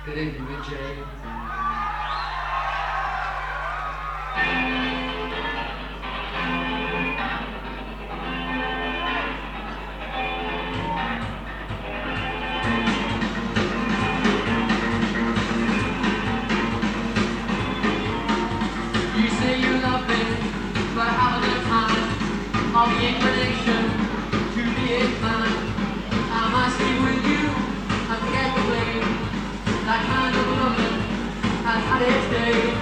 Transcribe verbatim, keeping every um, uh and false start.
Good evening, Big J. You say you love me, but how the time of the inclination to be a man? I must be with you and forget the blame. That kind of loving has had its day.